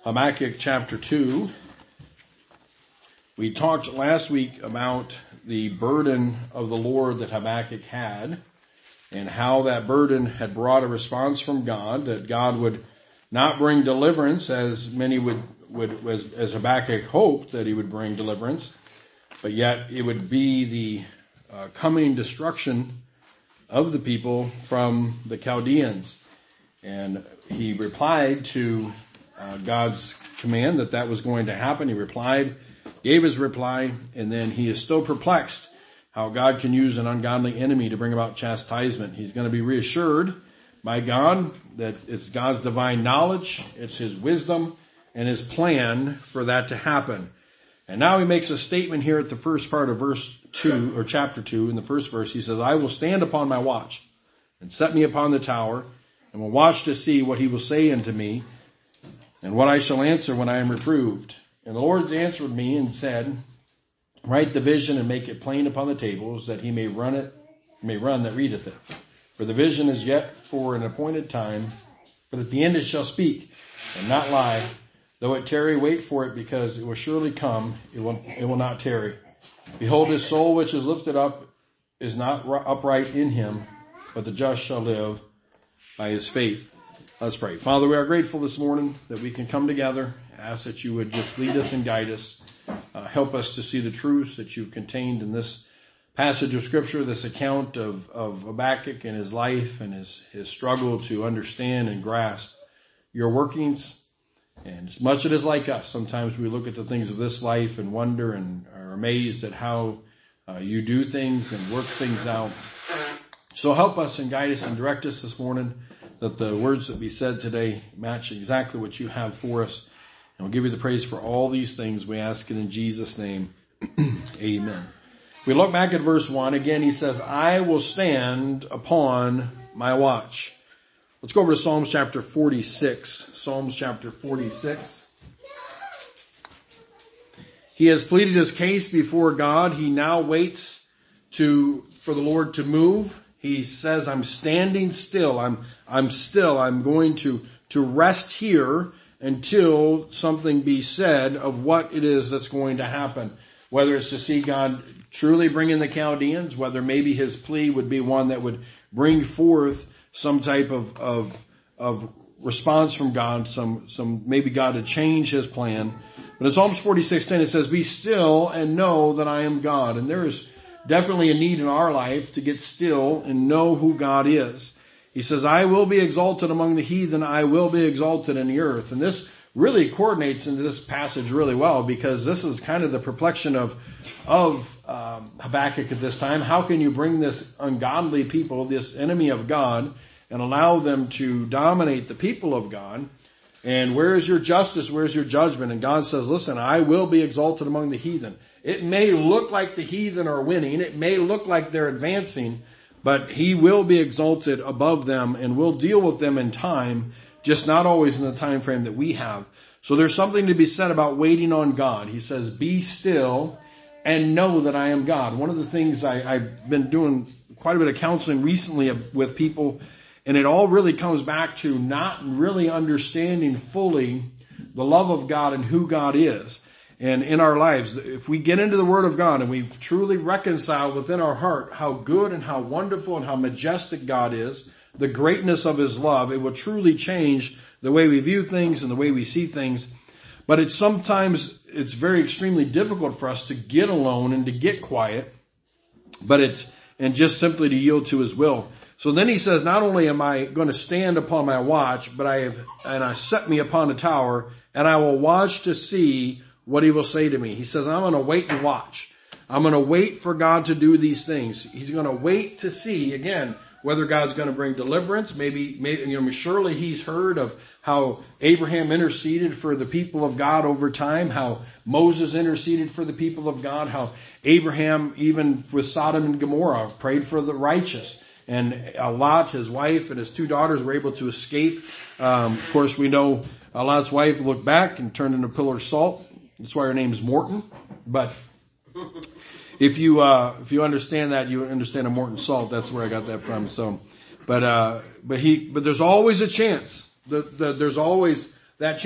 Habakkuk chapter 2. We talked last week about the burden of the Lord that Habakkuk had and how that burden had brought a response from God, that God would not bring deliverance as many as Habakkuk hoped that he would bring deliverance, but yet it would be the coming destruction of the people from the Chaldeans. And he replied to God's command that was going to happen. He replied, gave his reply, and then he is still perplexed how God can use an ungodly enemy to bring about chastisement. He's going to be reassured by God that it's God's divine knowledge, it's his wisdom, and his plan for that to happen. And now he makes a statement here at the first part of verse 2, or chapter 2, in the first verse. He says, I will stand upon my watch and set me upon the tower, and will watch to see what he will say unto me, and what I shall answer when I am reproved. And the Lord answered me and said, write the vision and make it plain upon the tables, that he may run that readeth it. For the vision is yet for an appointed time, but at the end it shall speak, and not lie. Though it tarry, wait for it, because it will surely come, it will not tarry. Behold, his soul which is lifted up is not upright in him, but the just shall live by his faith. Let's pray. Father, we are grateful this morning that we can come together. Ask that you would just lead us and guide us. Help us to see the truths that you've contained in this passage of Scripture, this account of Habakkuk and his life and his struggle to understand and grasp your workings. And as much as it is like us, sometimes we look at the things of this life and wonder and are amazed at how you do things and work things out. So help us and guide us and direct us this morning, that the words that we said today match exactly what you have for us. And we'll give you the praise for all these things. We ask it in Jesus' name. Amen. We look back at verse 1. Again, he says, I will stand upon my watch. Let's go over to Psalms chapter 46. Psalms chapter 46. He has pleaded his case before God. He now waits for the Lord to move. He says, I'm standing still. I'm still. I'm going to rest here until something be said of what it is that's going to happen. Whether it's to see God truly bring in the Chaldeans, whether maybe his plea would be one that would bring forth some type of response from God, some maybe God to change his plan. But in Psalms 46:10 it says, be still and know that I am God. And there is definitely a need in our life to get still and know who God is. He says, I will be exalted among the heathen. I will be exalted in the earth. And this really coordinates into this passage really well, because this is kind of the perplexion of Habakkuk at this time. How can you bring this ungodly people, this enemy of God, and allow them to dominate the people of God? And where is your justice? Where's your judgment? And God says, listen, I will be exalted among the heathen. It may look like the heathen are winning. It may look like they're advancing, but he will be exalted above them and will deal with them in time, just not always in the time frame that we have. So there's something to be said about waiting on God. He says, be still and know that I am God. One of the things I've been doing quite a bit of counseling recently with people, and it all really comes back to not really understanding fully the love of God and who God is. And in our lives, if we get into the Word of God and we truly reconcile within our heart how good and how wonderful and how majestic God is, the greatness of his love, it will truly change the way we view things and the way we see things. But it's very extremely difficult for us to get alone and to get quiet, and just simply to yield to his will. So then he says, not only am I going to stand upon my watch, but I set me upon a tower, and I will watch to see what he will say to me. He says, I'm going to wait and watch. I'm going to wait for God to do these things. He's going to wait to see, again, whether God's going to bring deliverance. Maybe, surely he's heard of how Abraham interceded for the people of God over time, how Moses interceded for the people of God, how Abraham, even with Sodom and Gomorrah, prayed for the righteous. And Lot, his wife, and his two daughters were able to escape. Of course, we know Lot's wife looked back and turned into a pillar of salt. That's why her name is Morton. But if you understand that, you understand a Morton salt. That's where I got that from. So, but there's always a chance. There's always that chance.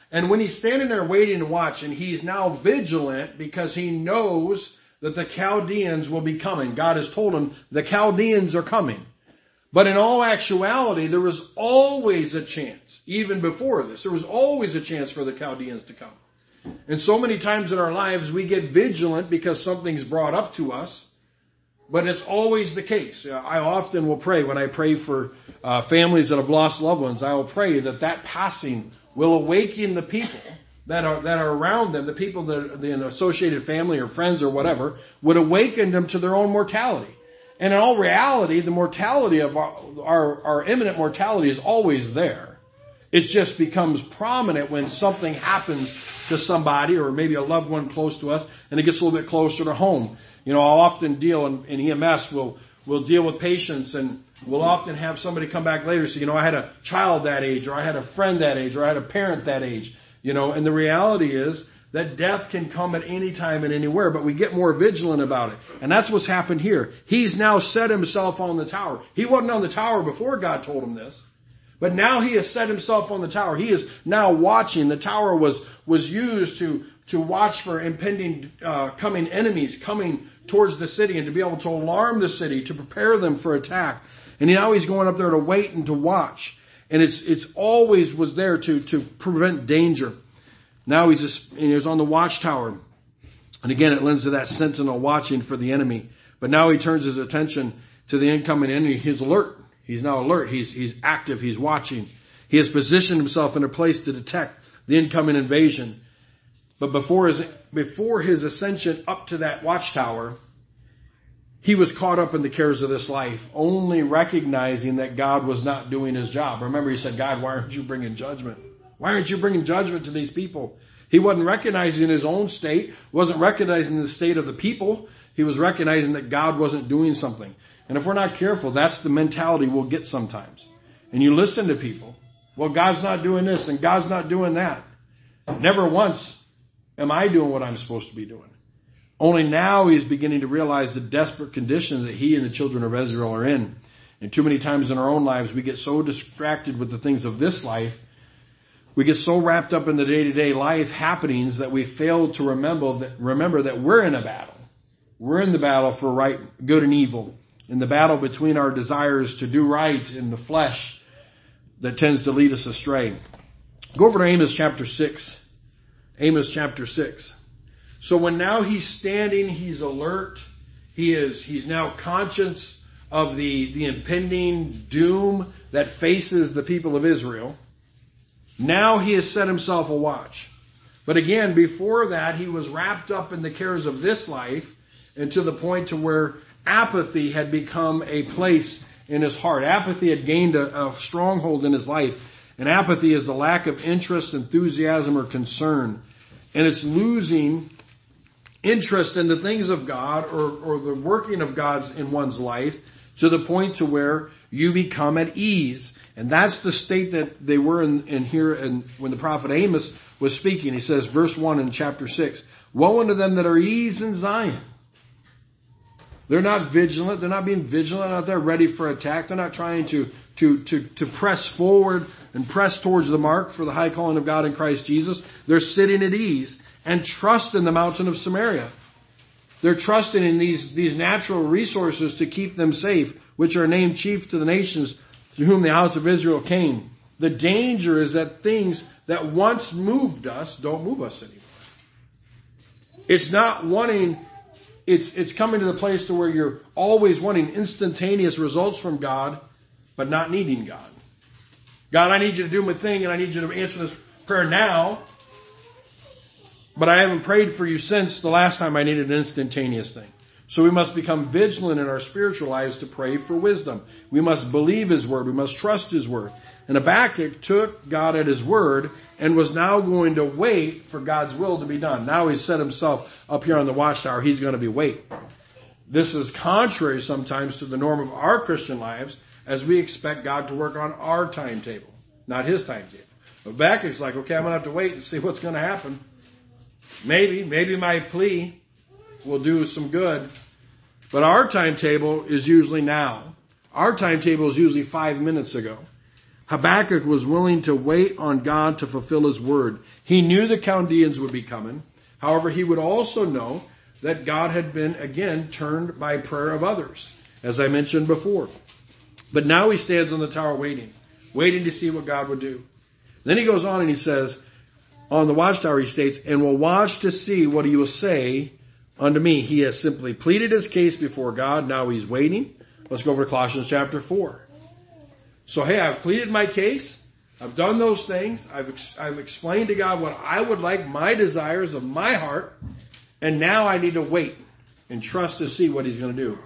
And when he's standing there waiting to watch, and he's now vigilant because he knows that the Chaldeans will be coming. God has told him the Chaldeans are coming. But in all actuality, there was always a chance, even before this, there was always a chance for the Chaldeans to come. And so many times in our lives, we get vigilant because something's brought up to us, but it's always the case. I often will pray, when I pray for families that have lost loved ones, I will pray that passing will awaken the people that are around them, the people that the associated family or friends or whatever, would awaken them to their own mortality. And in all reality, the mortality of our imminent mortality is always there. It just becomes prominent when something happens to somebody or maybe a loved one close to us, and it gets a little bit closer to home. I'll often deal in EMS, we'll deal with patients, and we'll often have somebody come back later and say, I had a child that age, or I had a friend that age, or I had a parent that age. And the reality is that death can come at any time and anywhere, but we get more vigilant about it. And that's what's happened here. He's now set himself on the tower. He wasn't on the tower before God told him this, but now he has set himself on the tower. He is now watching. The tower was used to watch for impending, coming enemies coming towards the city and to be able to alarm the city, to prepare them for attack. And now he's going up there to wait and to watch. And it's always was there to prevent danger. Now he's on the watchtower. And again, it lends to that sentinel watching for the enemy. But now he turns his attention to the incoming enemy. He's alert. He's now alert. He's active. He's watching. He has positioned himself in a place to detect the incoming invasion. But before his ascension up to that watchtower, he was caught up in the cares of this life, only recognizing that God was not doing his job. Remember, he said, God, why aren't you bringing judgment? Why aren't you bringing judgment to these people? He wasn't recognizing his own state, wasn't recognizing the state of the people. He was recognizing that God wasn't doing something. And if we're not careful, that's the mentality we'll get sometimes. And you listen to people, well, God's not doing this and God's not doing that. Never once am I doing what I'm supposed to be doing. Only now he's beginning to realize the desperate conditions that he and the children of Israel are in. And too many times in our own lives, we get so distracted with the things of this life. We get so wrapped up in the day-to-day life happenings that we fail to remember that we're in a battle. We're in the battle for right, good and evil. In the battle between our desires to do right and the flesh that tends to lead us astray. Go over to Amos chapter 6. Amos chapter 6. So when now he's standing, he's alert. He's now conscious of the impending doom that faces the people of Israel. Now he has set himself a watch. But again, before that, he was wrapped up in the cares of this life, and to the point to where apathy had become a place in his heart. Apathy had gained a stronghold in his life. And apathy is the lack of interest, enthusiasm, or concern. And it's losing interest in the things of God or the working of God's in one's life to the point to where you become at ease. And that's the state that they were in here. And when the prophet Amos was speaking, he says, verse 1 in chapter 6, woe unto them that are eased in Zion. They're not vigilant. They're not being vigilant out there ready for attack. They're not trying to press forward and press towards the mark for the high calling of God in Christ Jesus. They're sitting at ease and trust in the mountain of Samaria. They're trusting in these natural resources to keep them safe, which are named chief to the nations through whom the house of Israel came. The danger is that things that once moved us don't move us anymore. It's not wanting, it's coming to the place to where you're always wanting instantaneous results from God, but not needing God. God, I need you to do my thing and I need you to answer this prayer now, but I haven't prayed for you since the last time I needed an instantaneous thing. So we must become vigilant in our spiritual lives to pray for wisdom. We must believe His word. We must trust His word. And Habakkuk took God at His word and was now going to wait for God's will to be done. Now he's set himself up here on the watchtower. He's going to be wait. This is contrary sometimes to the norm of our Christian lives, as we expect God to work on our timetable, not His timetable. Habakkuk's like, okay, I'm going to have to wait and see what's going to happen. Maybe my plea will do some good. But our timetable is usually now. Our timetable is usually 5 minutes ago. Habakkuk was willing to wait on God to fulfill his word. He knew the Chaldeans would be coming. However, he would also know that God had been, again, turned by prayer of others, as I mentioned before. But now he stands on the tower waiting to see what God would do. Then he goes on and he says, on the watchtower he states, and will watch to see what he will say unto me. He has simply pleaded his case before God. Now he's waiting. Let's go over to Colossians chapter 4. So, hey, I've pleaded my case. I've done those things. I've explained to God what I would like, my desires of my heart. And now I need to wait and trust to see what he's going to do.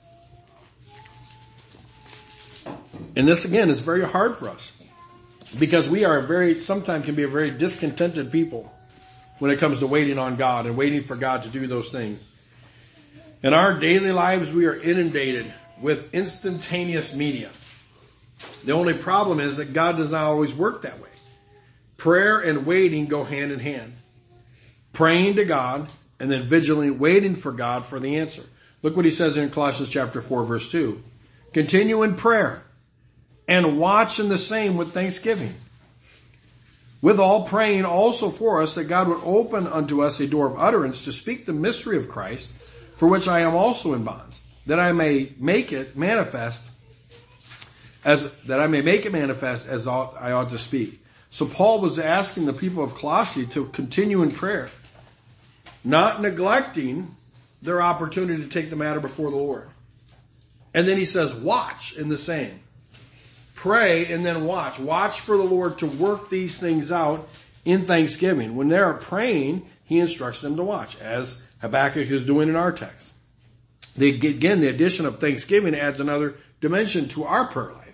And this, again, is very hard for us. Because we are sometimes can be a very discontented people when it comes to waiting on God and waiting for God to do those things. In our daily lives, we are inundated with instantaneous media. The only problem is that God does not always work that way. Prayer and waiting go hand in hand. Praying to God and then vigilantly waiting for God for the answer. Look what he says in Colossians chapter 4 verse 2. Continue in prayer and watch in the same with thanksgiving. With all praying also for us that God would open unto us a door of utterance to speak the mystery of Christ, for which I am also in bonds, that I may make it manifest as I ought to speak. So Paul was asking the people of Colossae to continue in prayer, not neglecting their opportunity to take the matter before the Lord. And then he says, watch in the same. Pray and then watch. Watch for the Lord to work these things out in thanksgiving. When they are praying, he instructs them to watch, as Habakkuk is doing in our text. The addition of thanksgiving adds another dimension to our prayer life.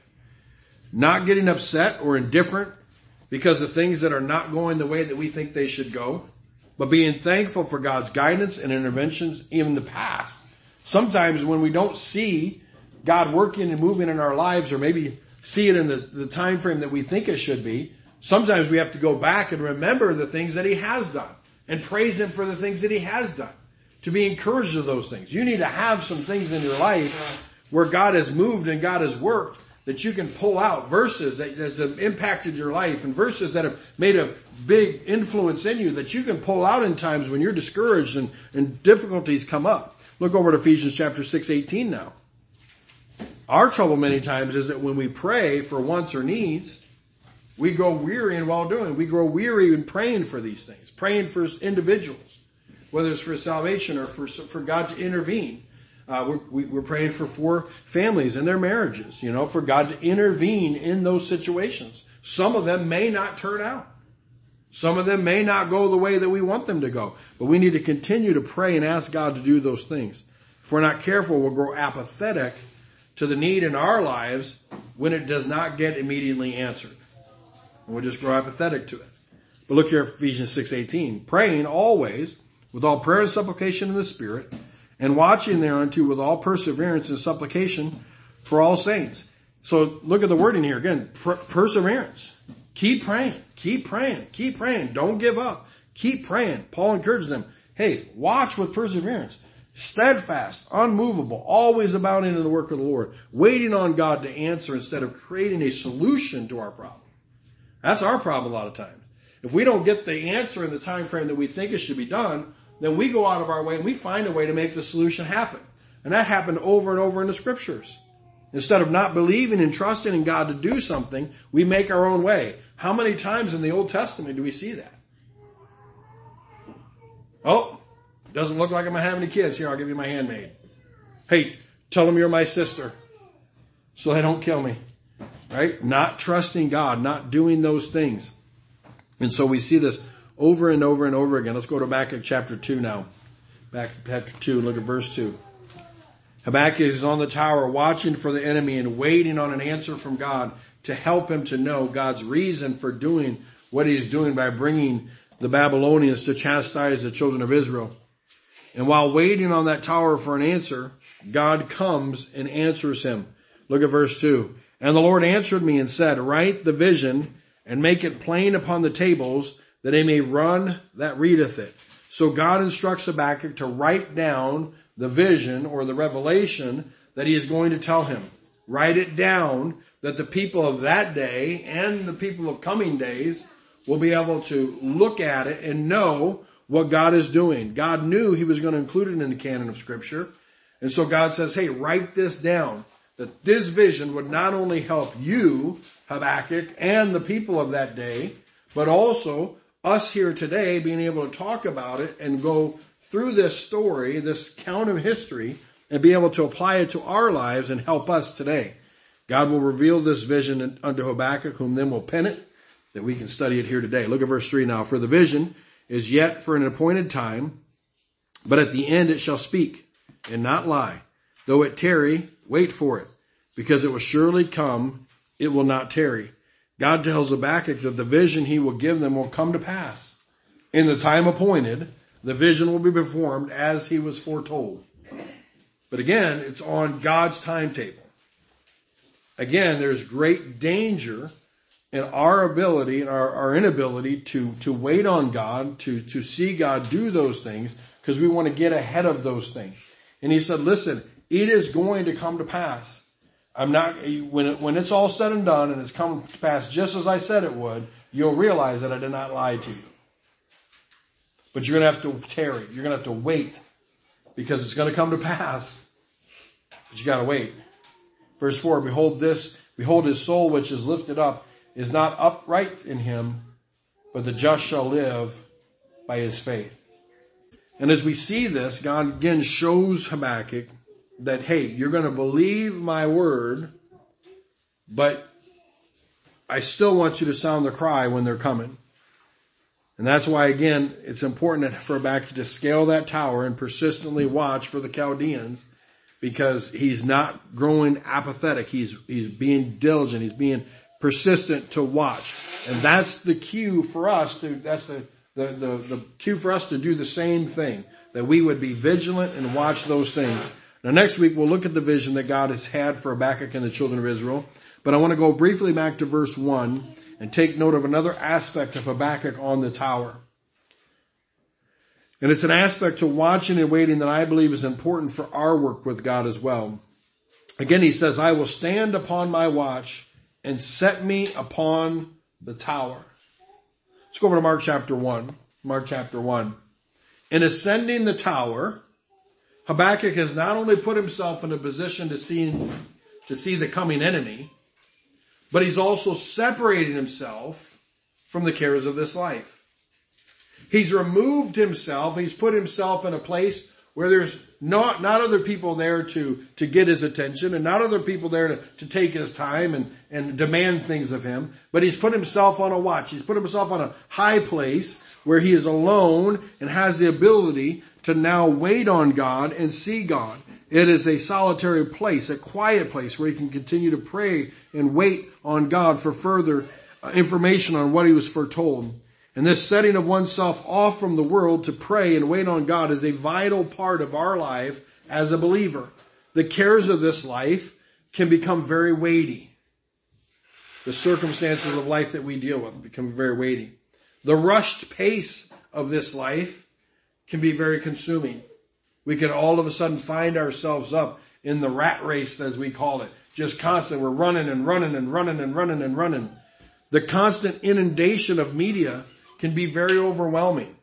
Not getting upset or indifferent because of things that are not going the way that we think they should go, but being thankful for God's guidance and interventions even in the past. Sometimes when we don't see God working and moving in our lives, or maybe see it in the time frame that we think it should be, sometimes we have to go back and remember the things that he has done and praise him for the things that he has done, to be encouraged of those things. You need to have some things in your life where God has moved and God has worked, that you can pull out verses that have impacted your life and verses that have made a big influence in you that you can pull out in times when you're discouraged and difficulties come up. Look over to Ephesians chapter 6:18 now. Our trouble many times is that when we pray for wants or needs, we grow weary in well doing. We grow weary in praying for these things, praying for individuals, whether it's for salvation or for God to intervene. We're praying for families and their marriages, for God to intervene in those situations. Some of them may not turn out. Some of them may not go the way that we want them to go. But we need to continue to pray and ask God to do those things. If we're not careful, we'll grow apathetic to the need in our lives when it does not get immediately answered. And we'll just grow apathetic to it. But look here at Ephesians 6:18. Praying always with all prayer and supplication in the Spirit, and watching thereunto with all perseverance and supplication for all saints. So look at the wording here again. Perseverance. Keep praying. Keep praying. Keep praying. Don't give up. Keep praying. Paul encourages them. Hey, watch with perseverance. Steadfast, unmovable, always abounding in the work of the Lord. Waiting on God to answer instead of creating a solution to our problem. That's our problem a lot of times. If we don't get the answer in the time frame that we think it should be done, then we go out of our way and we find a way to make the solution happen. And that happened over and over in the scriptures. Instead of not believing and trusting in God to do something, we make our own way. How many times in the Old Testament do we see that? Oh, doesn't look like I'm going to have any kids. Here, I'll give you my handmaid. Hey, tell them you're my sister so they don't kill me. Right? Not trusting God, not doing those things. And so we see this over and over and over again. Let's go to Habakkuk chapter 2 now. Back to chapter 2, look at verse 2. Habakkuk is on the tower watching for the enemy and waiting on an answer from God to help him to know God's reason for doing what he's doing by bringing the Babylonians to chastise the children of Israel. And while waiting on that tower for an answer, God comes and answers him. Look at verse 2. And the Lord answered me and said, write the vision and make it plain upon the tables, that he may run that readeth it. So God instructs Habakkuk to write down the vision or the revelation that he is going to tell him. Write it down, that the people of that day and the people of coming days will be able to look at it and know what God is doing. God knew he was going to include it in the canon of Scripture. And so God says, hey, write this down, that this vision would not only help you, Habakkuk, and the people of that day, but also us here today being able to talk about it and go through this story, this count of history, and be able to apply it to our lives and help us today. God will reveal this vision unto Habakkuk, whom then will pen it, that we can study it here today. Look at verse 3 now. For the vision is yet for an appointed time, but at the end it shall speak and not lie. Though it tarry, wait for it, because it will surely come, it will not tarry. God tells Habakkuk that the vision he will give them will come to pass. In the time appointed, the vision will be performed as he was foretold. But again, it's on God's timetable. Again, there's great danger in our ability and our inability to wait on God, to see God do those things, because we want to get ahead of those things. And he said, listen, it is going to come to pass. When it's all said and done and it's come to pass just as I said it would, you'll realize that I did not lie to you. But you're going to have to tarry. You're going to have to wait, because it's going to come to pass. But you got to wait. Verse 4, behold his soul which is lifted up is not upright in him, but the just shall live by his faith. And as we see this, God again shows Habakkuk that, hey, you're going to believe my word, but I still want you to sound the cry when they're coming. And that's why, again, it's important for Habakkuk to scale that tower and persistently watch for the Chaldeans, because he's not growing apathetic. He's being diligent. He's being persistent to watch. And that's the cue for us that's the cue for us to do the same thing, that we would be vigilant and watch those things. Now next week we'll look at the vision that God has had for Habakkuk and the children of Israel. But I want to go briefly back to verse 1 and take note of another aspect of Habakkuk on the tower. And it's an aspect to watching and waiting that I believe is important for our work with God as well. Again, he says, I will stand upon my watch and set me upon the tower. Let's go over to Mark chapter 1. Mark chapter 1. In ascending the tower, Habakkuk has not only put himself in a position to see the coming enemy, but he's also separated himself from the cares of this life. He's removed himself. He's put himself in a place where there's not other people there to get his attention, and not other people there to take his time and demand things of him. But he's put himself on a watch. He's put himself on a high place where he is alone and has the ability to now wait on God and see God. It is a solitary place, a quiet place where he can continue to pray and wait on God for further information on what he was foretold. And this setting of oneself off from the world to pray and wait on God is a vital part of our life as a believer. The cares of this life can become very weighty. The circumstances of life that we deal with become very weighty. The rushed pace of this life can be very consuming. We can all of a sudden find ourselves up in the rat race, as we call it. Just constant. We're running and running and running and running and running. The constant inundation of media can be very overwhelming.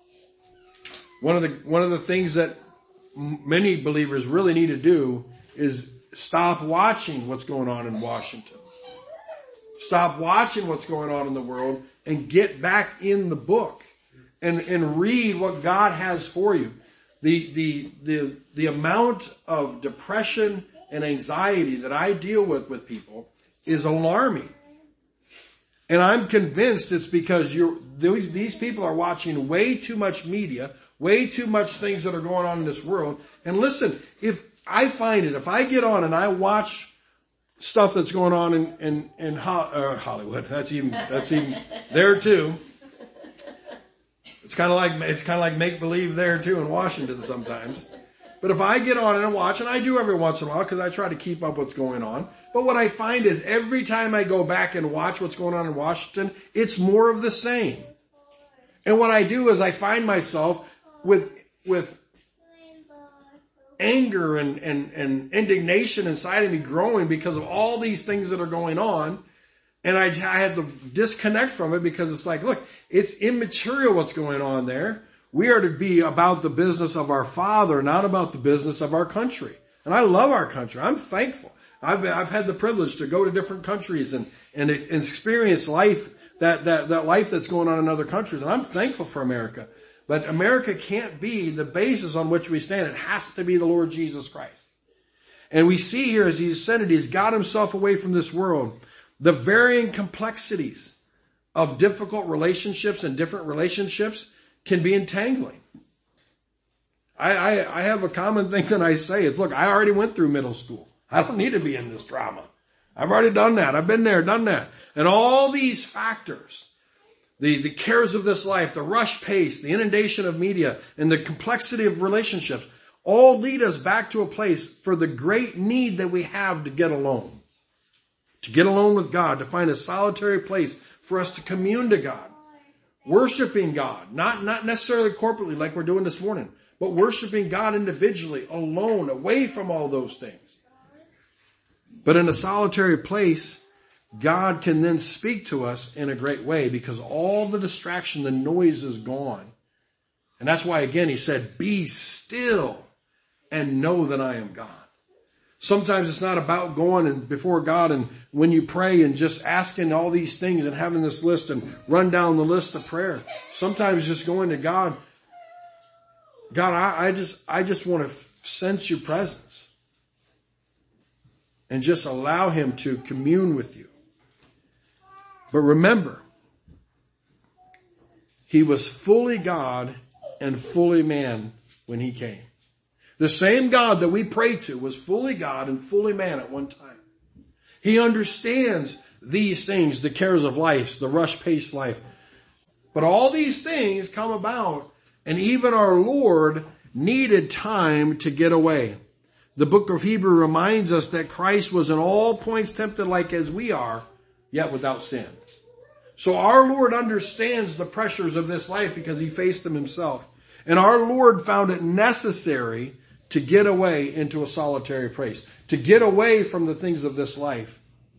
One of the things that many believers really need to do is stop watching what's going on in Washington. Stop watching what's going on in the world and get back in the book and read what God has for you. The amount of depression and anxiety that I deal with people is alarming. And I'm convinced it's because these people are watching way too much media, way too much things that are going on in this world. And listen, if I get on and I watch stuff that's going on in Hollywood, that's even there too. It's kind of like make believe there too in Washington sometimes. But if I get on and watch, and I do every once in a while because I try to keep up what's going on. But what I find is every time I go back and watch what's going on in Washington, it's more of the same. And what I do is I find myself with anger and indignation inside of me growing because of all these things that are going on. And I had to disconnect from it because it's like, look, it's immaterial what's going on there. We are to be about the business of our Father, not about the business of our country. And I love our country. I'm thankful. I've had the privilege to go to different countries and experience life, that life that's going on in other countries. And I'm thankful for America. But America can't be the basis on which we stand. It has to be the Lord Jesus Christ. And we see here as He's ascended, He's got Himself away from this world. The varying complexities of difficult relationships and different relationships can be entangling. I have a common thing that I say is, look, I already went through middle school. I don't need to be in this drama. I've already done that. I've been there, done that. And all these factors, the cares of this life, the rush pace, the inundation of media, and the complexity of relationships all lead us back to a place for the great need that we have to get alone. To get alone with God, to find a solitary place for us to commune to God. Worshiping God, not necessarily corporately like we're doing this morning, but worshiping God individually, alone, away from all those things. But in a solitary place, God can then speak to us in a great way because all the distraction, the noise is gone. And that's why, again, He said, be still and know that I am God. Sometimes it's not about going and before God and when you pray and just asking all these things and having this list and run down the list of prayer. Sometimes just going to God, I just want to sense your presence and just allow Him to commune with you. But remember, He was fully God and fully man when He came. The same God that we pray to was fully God and fully man at one time. He understands these things, the cares of life, the rush-paced life. But all these things come about, and even our Lord needed time to get away. The book of Hebrews reminds us that Christ was in all points tempted like as we are, yet without sin. So our Lord understands the pressures of this life because He faced them Himself. And our Lord found it necessary to get away into a solitary place, to get away from the things of this life.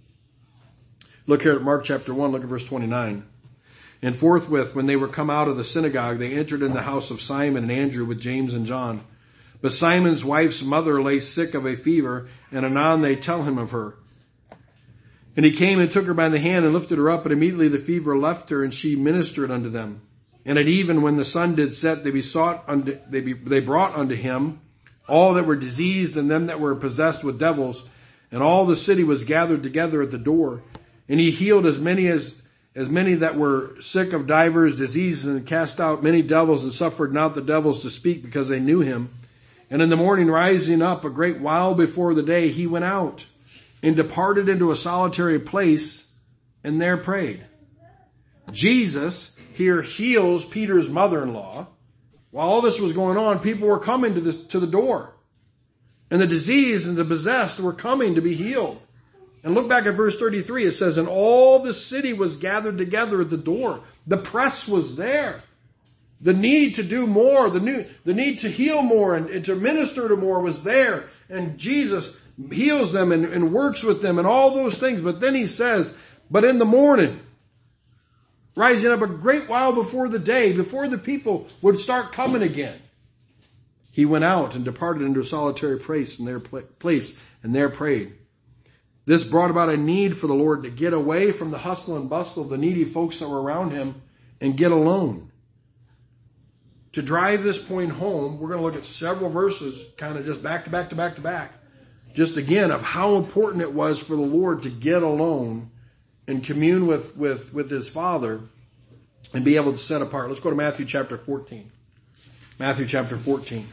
Look here at Mark chapter 1, look at verse 29. And forthwith, when they were come out of the synagogue, they entered in the house of Simon and Andrew with James and John. But Simon's wife's mother lay sick of a fever, and anon they tell him of her. And he came and took her by the hand and lifted her up, and immediately the fever left her, and she ministered unto them. And at even when the sun did set, they brought unto him all that were diseased and them that were possessed with devils, and all the city was gathered together at the door. And he healed as many that were sick of divers diseases, and cast out many devils, and suffered not the devils to speak, because they knew him. And in the morning rising up a great while before the day, he went out and departed into a solitary place, and there prayed. Jesus here heals Peter's mother-in-law. While all this was going on, people were coming to the door. And the diseased and the possessed were coming to be healed. And look back at verse 33. It says, and all the city was gathered together at the door. The press was there. The need to do more, the need to heal more and to minister to more was there. And Jesus heals them and works with them and all those things. But then He says, but in the morning, rising up a great while before the day, before the people would start coming again, He went out and departed into a solitary place and there prayed. This brought about a need for the Lord to get away from the hustle and bustle of the needy folks that were around Him and get alone. To drive this point home, we're going to look at several verses kind of just back to back to back to back. Just again of how important it was for the Lord to get alone and commune with His Father and be able to set apart. Let's go to Matthew chapter 14. Matthew chapter 14.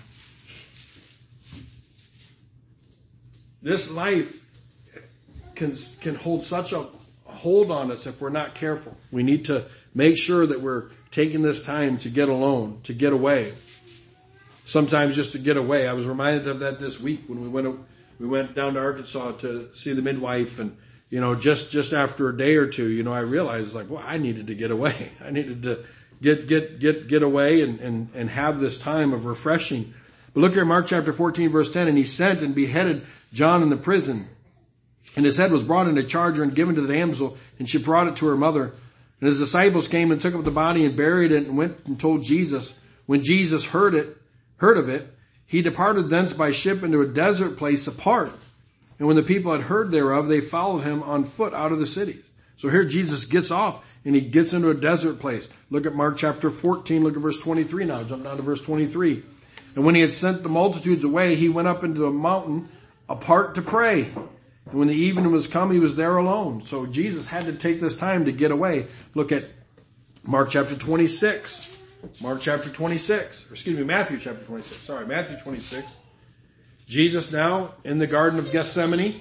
This life can hold such a hold on us if we're not careful. We need to make sure that we're taking this time to get alone, to get away. Sometimes just to get away. I was reminded of that this week when we went down to Arkansas to see the midwife, and just after a day or two, I realized I needed to get away. I needed to get away and have this time of refreshing. But look here, Mark chapter 14 verse 10, and he sent and beheaded John in the prison. And his head was brought in a charger and given to the damsel, and she brought it to her mother. And his disciples came and took up the body and buried it and went and told Jesus. When Jesus heard of it, he departed thence by ship into a desert place apart. And when the people had heard thereof, they followed him on foot out of the cities. So here Jesus gets off and he gets into a desert place. Look at Mark chapter 14, look at verse 23 now. Jump down to verse 23. And when he had sent the multitudes away, he went up into a mountain apart to pray. And when the evening was come, he was there alone. So Jesus had to take this time to get away. Look at Mark chapter 26. Matthew chapter 26. Matthew 26. Jesus now in the Garden of Gethsemane.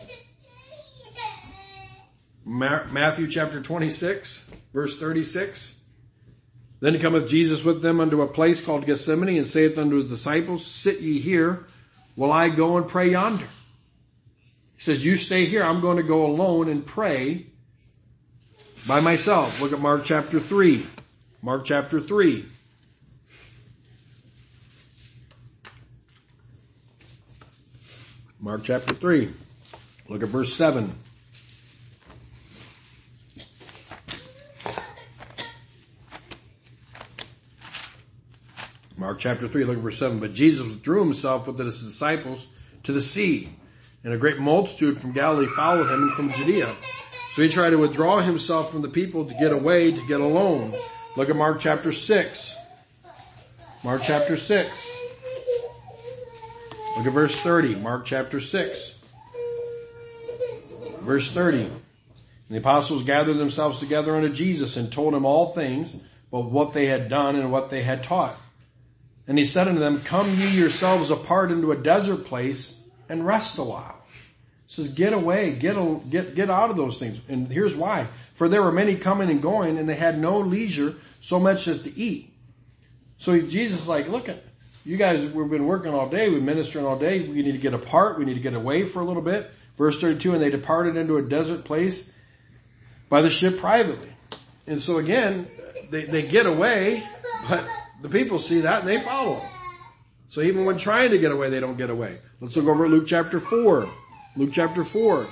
Matthew chapter 26, verse 36. Then cometh Jesus with them unto a place called Gethsemane, and saith unto his disciples, Sit ye here, while I go and pray yonder. He says, you stay here, I'm going to go alone and pray by myself. Look at Mark chapter 3. Mark chapter 3. Mark chapter 3. Look at verse 7. Mark chapter 3, look at verse 7. But Jesus withdrew himself with his disciples to the sea, and a great multitude from Galilee followed him, and from Judea. So he tried to withdraw himself from the people to get away, to get alone. Look at Mark chapter 6. Mark chapter 6. Look at verse 30. Mark chapter 6. Verse 30. And the apostles gathered themselves together unto Jesus and told him all things, but what they had done and what they had taught. And he said unto them, Come ye yourselves apart into a desert place and rest a while. He says, get away, get out of those things. And here's why. For there were many coming and going, and they had no leisure so much as to eat. So Jesus is like, look, you guys, we've been working all day, we've been ministering all day, we need to get apart, we need to get away for a little bit. Verse 32, and they departed into a desert place by the ship privately. And so again, they get away, but the people see that and they follow them. So even when trying to get away, they don't get away. Let's look over at Luke chapter 4. Luke chapter 4.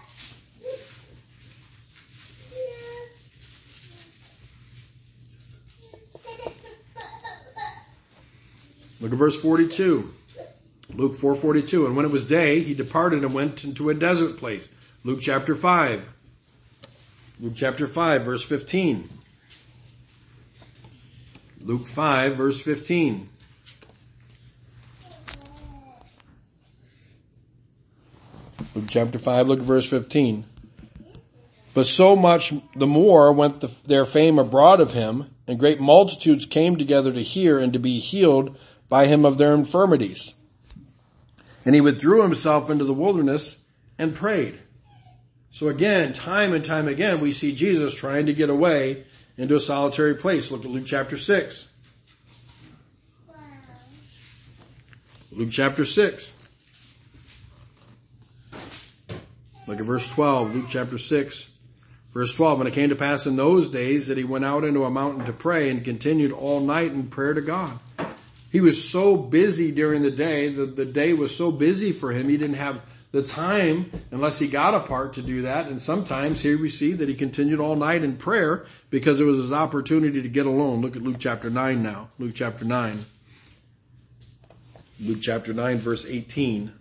Look at verse 42. Luke 4:42. And when it was day, he departed and went into a desert place. Luke chapter 5. Luke chapter 5, verse 15. Luke 5, verse 15. Luke chapter 5, look at verse 15. But so much the more went their fame abroad of him, and great multitudes came together to hear and to be healed by him of their infirmities. And he withdrew himself into the wilderness and prayed. So again, time and time again, we see Jesus trying to get away into a solitary place. Look at Luke chapter 6. Luke chapter 6. Look at verse 12. Luke chapter 6. Verse 12. And it came to pass in those days that he went out into a mountain to pray and continued all night in prayer to God. He was so busy during the day. The day was so busy for him. He didn't have the time unless he got apart to do that. And sometimes here we see that he continued all night in prayer because it was his opportunity to get alone. Look at Luke chapter 9 now. Luke chapter 9. Luke chapter 9 verse 18.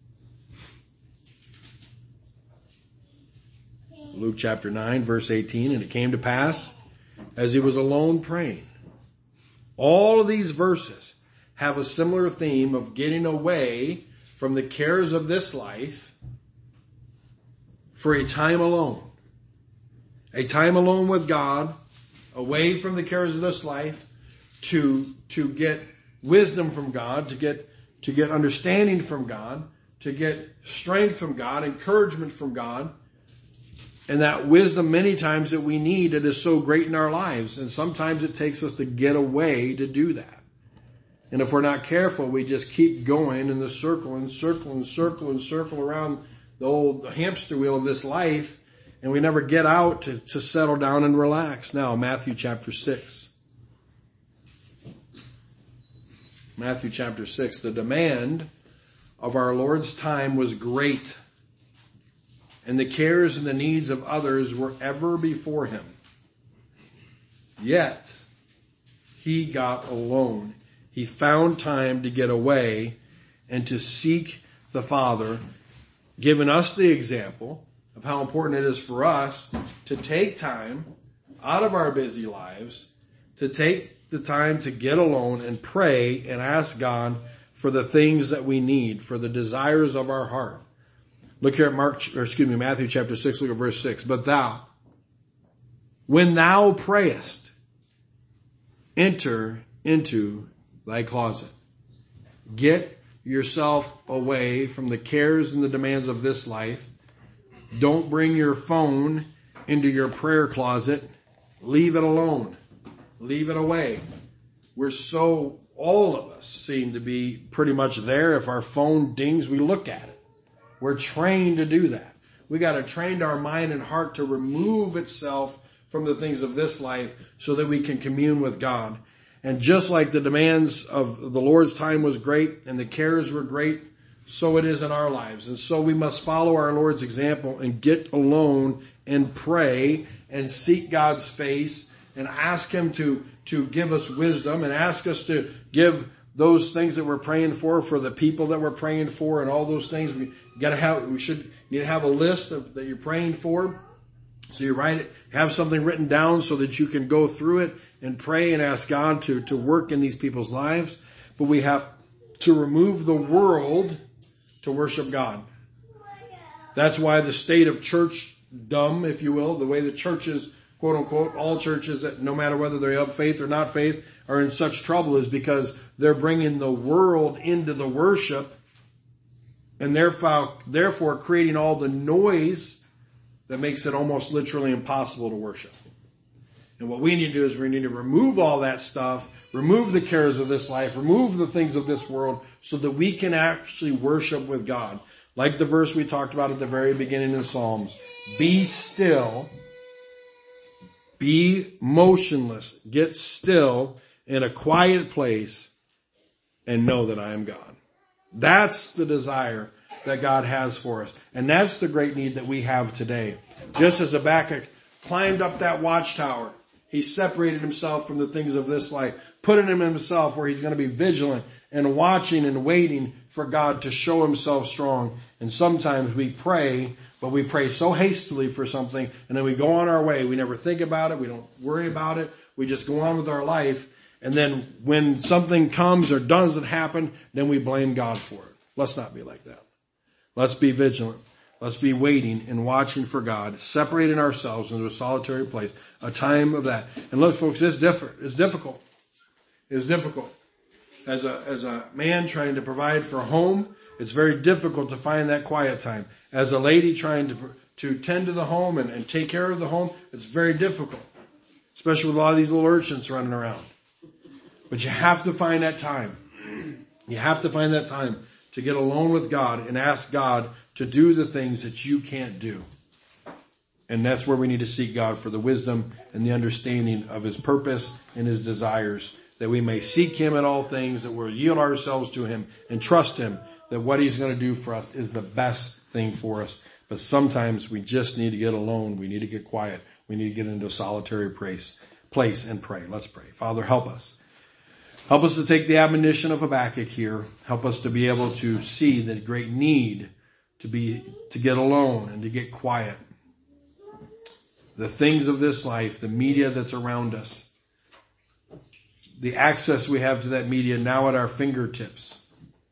Luke chapter 9 verse 18. And it came to pass as he was alone praying. All of these verses have a similar theme of getting away from the cares of this life for a time alone. A time alone with God, away from the cares of this life, to get wisdom from God, to get understanding from God, to get strength from God, encouragement from God. And that wisdom many times that we need, it is so great in our lives. And sometimes it takes us to get away to do that. And if we're not careful, we just keep going in the circle and circle and circle and circle around the old hamster wheel of this life. And we never get out to settle down and relax. Now, Matthew chapter 6. Matthew chapter 6, the demand of our Lord's time was great, and the cares and the needs of others were ever before him. Yet, he got alone. He found time to get away and to seek the Father, giving us the example of how important it is for us to take time out of our busy lives, to take the time to get alone and pray and ask God for the things that we need, for the desires of our heart. Look here at Matthew chapter 6, look at verse 6. But thou, when thou prayest, enter into thy closet. Get yourself away from the cares and the demands of this life. Don't bring your phone into your prayer closet. Leave it alone. Leave it away. All of us seem to be pretty much there. If our phone dings, we look at it. We're trained to do that. We got to train our mind and heart to remove itself from the things of this life so that we can commune with God. And just like the demands of the Lord's time was great and the cares were great, so it is in our lives. And so we must follow our Lord's example and get alone and pray and seek God's face and ask him to give us wisdom and ask us to give those things that we're praying for the people that we're praying for and all those things. We need to have a list that you're praying for. So you write it, have something written down so that you can go through it and pray and ask God to work in these people's lives. But we have to remove the world to worship God. That's why the state of churchdom, if you will, the way the churches, quote unquote, all churches, that no matter whether they're of faith or not faith, are in such trouble, is because they're bringing the world into the worship and therefore creating all the noise that makes it almost literally impossible to worship. And what we need to do is we need to remove all that stuff, remove the cares of this life, remove the things of this world so that we can actually worship with God. Like the verse we talked about at the very beginning in Psalms. Be still, be motionless, get still in a quiet place and know that I am God. That's the desire that God has for us. And that's the great need that we have today. Just as Habakkuk climbed up that watchtower, he separated himself from the things of this life, putting him in himself where he's going to be vigilant and watching and waiting for God to show himself strong. And sometimes we pray, but we pray so hastily for something and then we go on our way. We never think about it. We don't worry about it. We just go on with our life. And then when something comes or doesn't happen, then we blame God for it. Let's not be like that. Let's be vigilant. Let's be waiting and watching for God, separating ourselves into a solitary place, a time of that. And look, folks, it's different. It's difficult. It's difficult. As a man trying to provide for a home, it's very difficult to find that quiet time. As a lady trying to tend to the home and take care of the home, it's very difficult. Especially with a lot of these little urchins running around. But you have to find that time. You have to find that time to get alone with God and ask God to do the things that you can't do. And that's where we need to seek God for the wisdom and the understanding of his purpose and his desires, that we may seek him in all things, that we'll yield ourselves to him and trust him that what he's going to do for us is the best thing for us. But sometimes we just need to get alone. We need to get quiet. We need to get into a solitary place and pray. Let's pray. Father, help us. Help us to take the admonition of Habakkuk here. Help us to be able to see the great need to get alone and to get quiet. The things of this life, the media that's around us, the access we have to that media now at our fingertips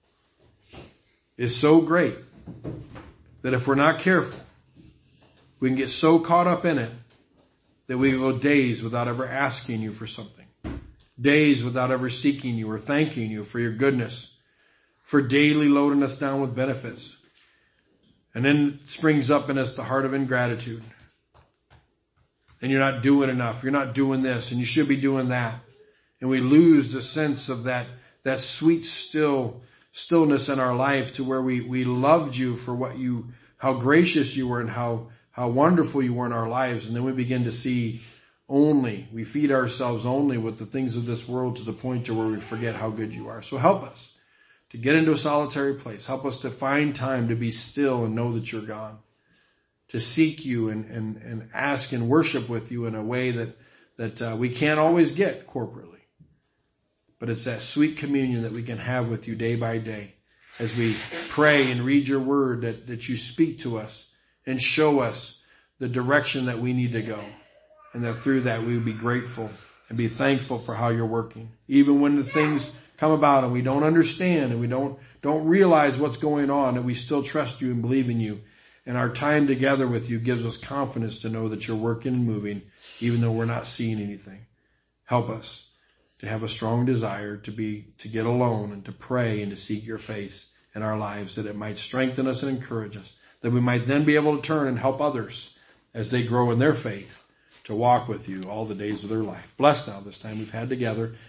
is so great that if we're not careful, we can get so caught up in it that we go days without ever asking you for something. Days without ever seeking you or thanking you for your goodness, for daily loading us down with benefits. And then it springs up in us the heart of ingratitude. And you're not doing enough. You're not doing this and you should be doing that. And we lose the sense of that sweet stillness in our life to where we loved you for how gracious you were and how wonderful you were in our lives. And then we begin to see we feed ourselves only with the things of this world to the point to where we forget how good you are. So help us to get into a solitary place. Help us to find time to be still and know that you're God. To seek you and ask and worship with you in a way that we can't always get corporately. But it's that sweet communion that we can have with you day by day as we pray and read your word, that you speak to us and show us the direction that we need to go. And that through that we would be grateful and be thankful for how you're working. Even when the things come about and we don't understand and we don't realize what's going on, and we still trust you and believe in you. And our time together with you gives us confidence to know that you're working and moving, even though we're not seeing anything. Help us to have a strong desire to get alone and to pray and to seek your face in our lives, that it might strengthen us and encourage us, that we might then be able to turn and help others as they grow in their faith to walk with you all the days of their life. Bless now this time we've had together.